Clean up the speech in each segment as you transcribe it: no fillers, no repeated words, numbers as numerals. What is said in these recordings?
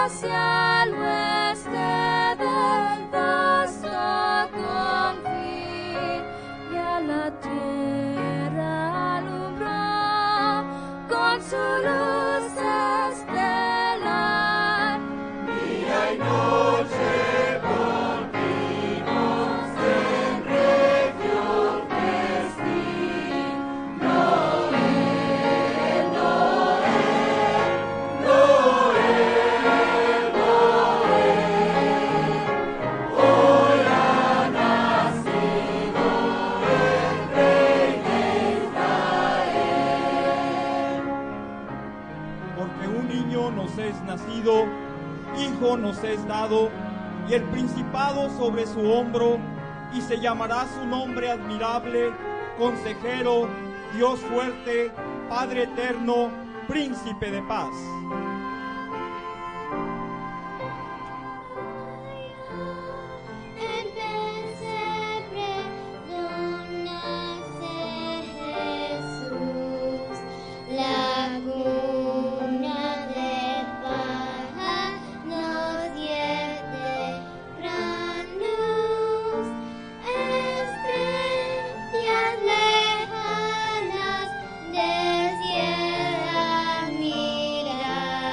hacia el oeste del vasto confín, y a la tierra alumbró con su luz estelar. Día y noche continuos en refugio festín. Noel, Noel, Noel, Noel. Hoy ha nacido el Rey de Israel. Porque un niño nos es nacido, hijo nos es dado, y el principado sobre su hombro, y se llamará su nombre admirable, consejero, Dios fuerte, Padre eterno, príncipe de paz. En pesebre donde nace Jesús, la cuna de paz nos diede gran luz. Estrellas lejanas del cielo mirar.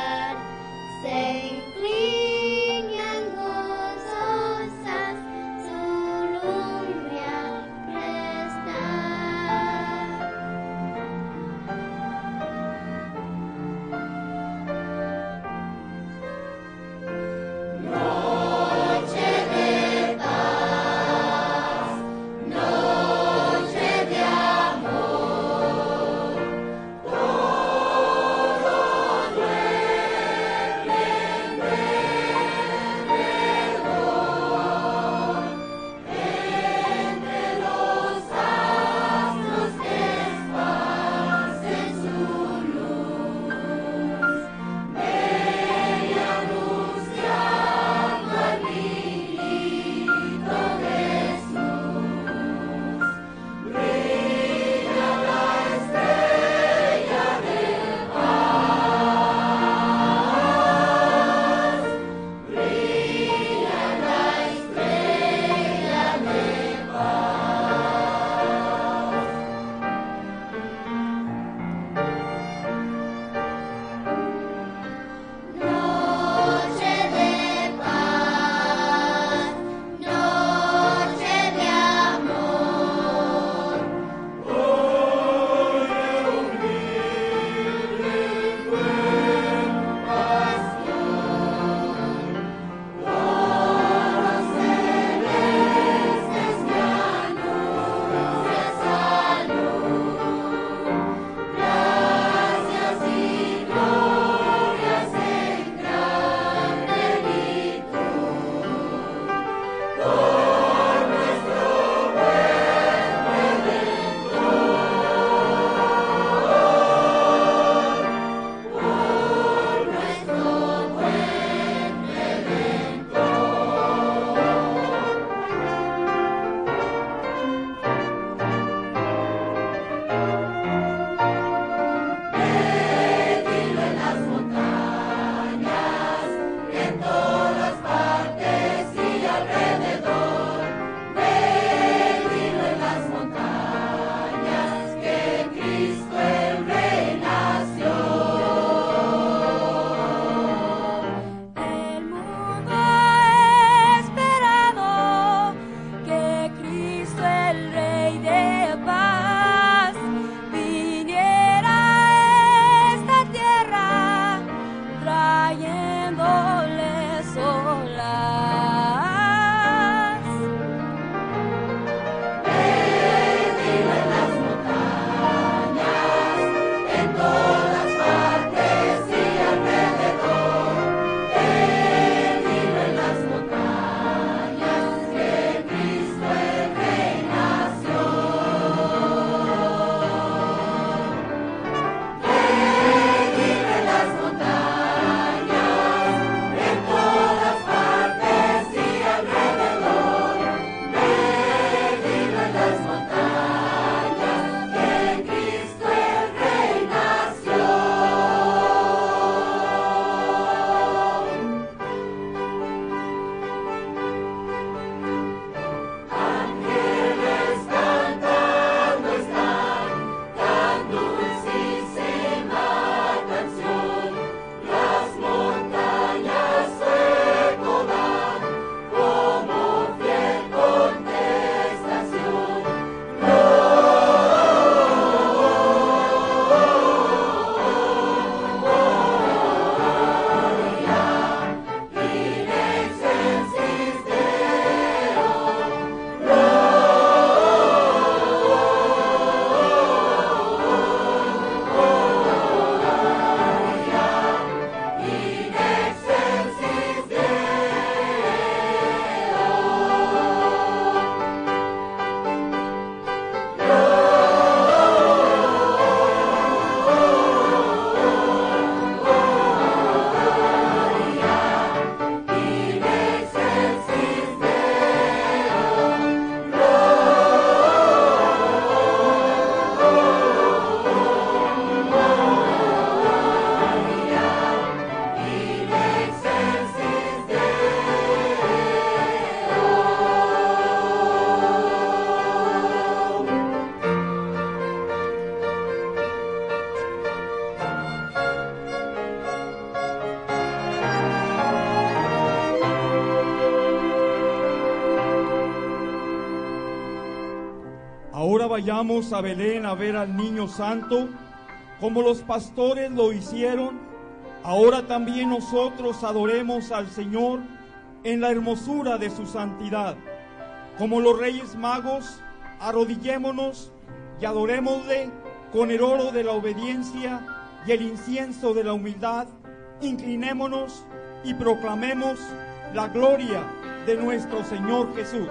Ahora vayamos a Belén a ver al niño santo, como los pastores lo hicieron. Ahora también nosotros adoremos al Señor en la hermosura de su santidad. Como los reyes magos, arrodillémonos y adorémosle con el oro de la obediencia y el incienso de la humildad. Inclinémonos y proclamemos la gloria de nuestro Señor Jesús.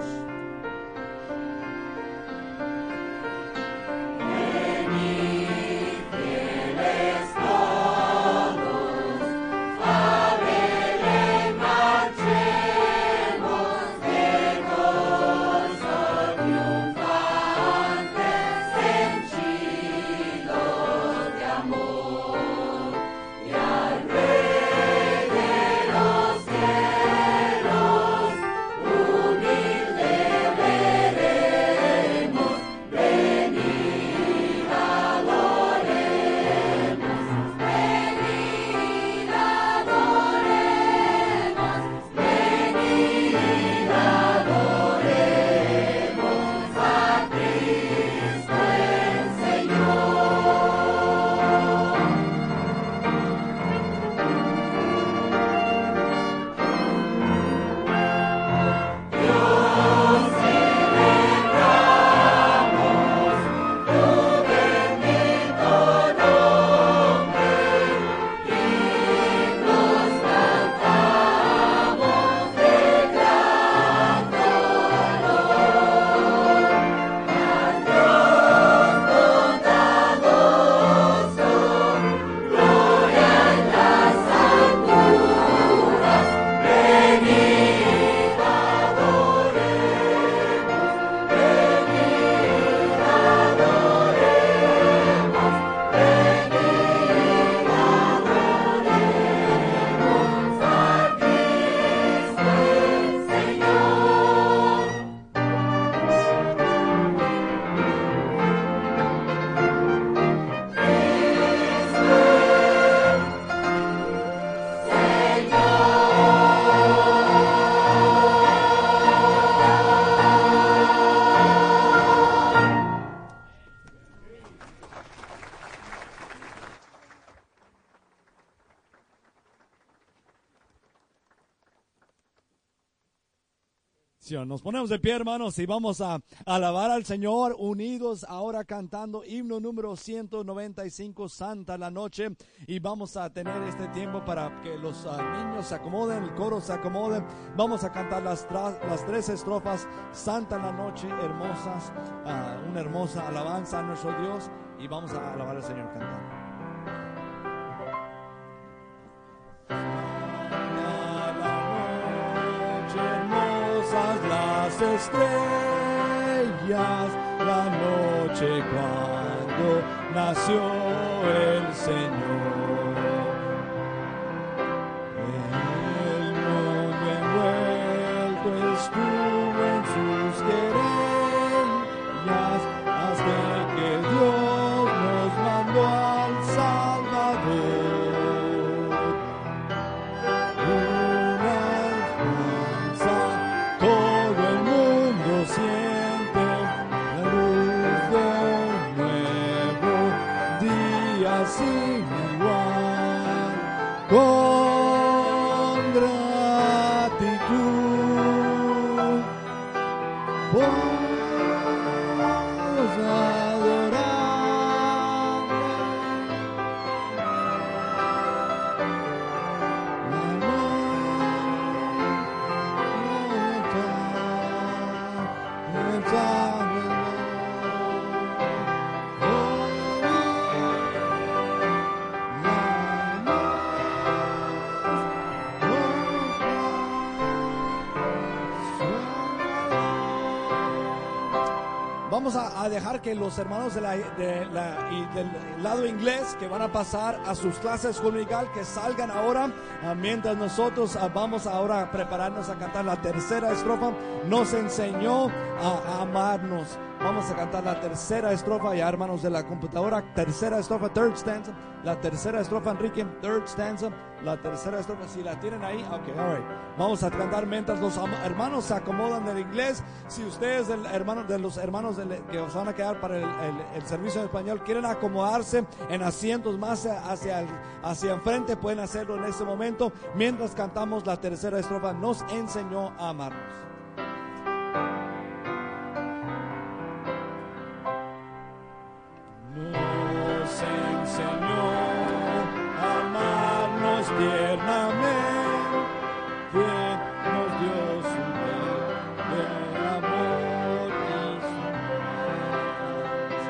Nos ponemos de pie, hermanos, y vamos a alabar al Señor unidos ahora cantando himno número 195, Santa la Noche, y vamos a tener este tiempo para que los niños se acomoden, el coro se acomode. Vamos a cantar las 3 estrofas, Santa la Noche, hermosas, una hermosa alabanza a nuestro Dios, y vamos a alabar al Señor cantando. Las estrellas, la noche cuando nació el Señor. El mundo envuelto estuvo en sus querellas hasta que Dios nos mandó al Salvador. Siente la luz de un nuevo día sin igual, con gratitud vamos a adorarle. Vamos a dejar que los hermanos del lado inglés que van a pasar a sus clases dominical que salgan ahora, mientras nosotros vamos ahora a prepararnos a cantar la tercera estrofa. Nos enseñó a amarnos Vamos a cantar la tercera estrofa, ya hermanos de la computadora. Tercera estrofa, third stanza. La tercera estrofa, Enrique, third stanza. La tercera estrofa, si la tienen ahí, ok, alright. Vamos a cantar mientras los hermanos se acomodan del inglés. Si ustedes, de los hermanos que os van a quedar para el servicio en español, quieren acomodarse en asientos más hacia enfrente, pueden hacerlo en este momento. Mientras cantamos la tercera estrofa, nos enseñó a amarnos. Nos enseñó a amarnos tiernamente, quien nos dio su de amor y su paz.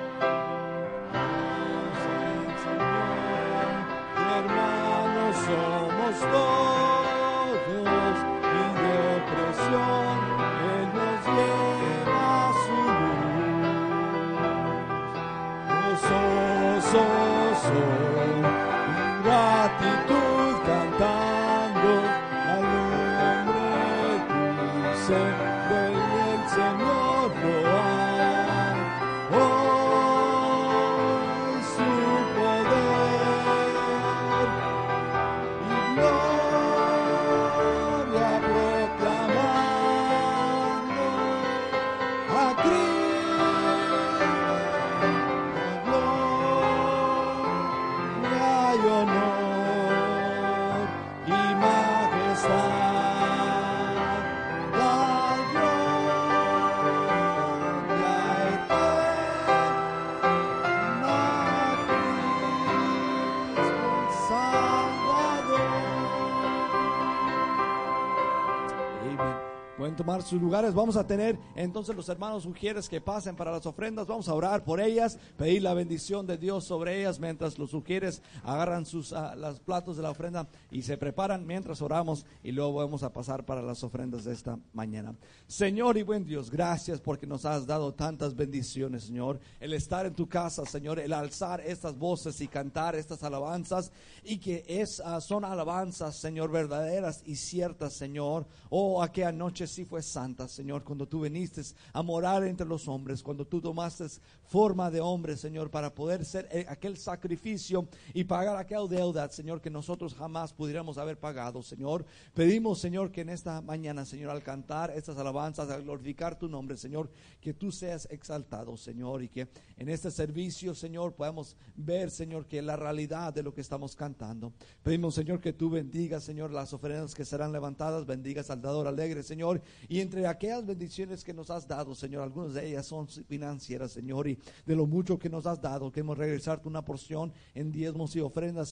Nos enseñó que hermanos somos todos y de opresión Él nos lleva a su gratitud cantando al nombre dulce del Señor loar. Hoy su poder y gloria proclamando a Cristo. Pueden tomar sus lugares. Vamos a tener entonces los hermanos sugieres que pasen para las ofrendas. Vamos a orar por ellas, pedir la bendición de Dios sobre ellas mientras los sugieres agarran los platos de la ofrenda y se preparan mientras oramos, y luego vamos a pasar para las ofrendas de esta mañana. Señor y buen Dios, gracias porque nos has dado tantas bendiciones, Señor. El estar en tu casa, Señor, el alzar estas voces y cantar estas alabanzas, y que son alabanzas, Señor, verdaderas y ciertas, Señor. Oh, aquella noche sí fue santa, Señor, cuando tú viniste a morar entre los hombres, cuando tú tomaste forma de hombre, Señor, para poder ser aquel sacrificio y pagar aquella deuda, Señor, que nosotros jamás pudiéramos haber pagado, Señor. Pedimos, Señor, que en esta mañana, Señor, al cantar estas alabanzas, al glorificar tu nombre, Señor, que tú seas exaltado, Señor, y que en este servicio, Señor, podamos ver, Señor, que la realidad de lo que estamos cantando. Pedimos, Señor, que tú bendigas, Señor, las ofrendas que serán levantadas, bendigas al dador alegre, Señor, y entre aquellas bendiciones que nos has dado, Señor, algunas de ellas son financieras, Señor, y de lo mucho que nos has dado, queremos regresarte una porción en diezmos y ofrendas.